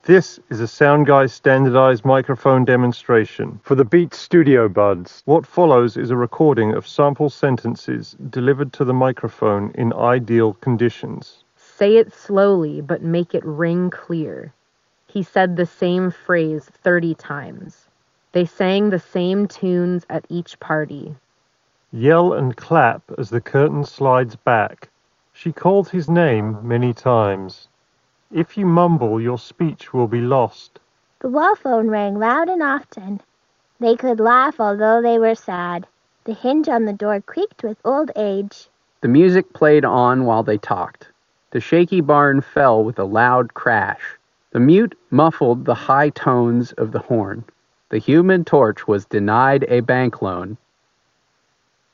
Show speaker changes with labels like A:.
A: This is a Soundguy standardized microphone demonstration for the Beats Studio Buds. What follows is a recording of sample sentences delivered to the microphone in ideal conditions.
B: Say it slowly, but make it ring clear. He said the same phrase 30 times. They sang the same tunes at each party.
A: Yell and clap as the curtain slides back. She called his name many times. If you mumble, your speech will be lost.
C: The wall phone rang loud and often. They could laugh although they were sad. The hinge on the door creaked with old age.
D: The music played on while they talked. The shaky barn fell with a loud crash. The mute muffled the high tones of the horn. The Human Torch was denied a bank loan.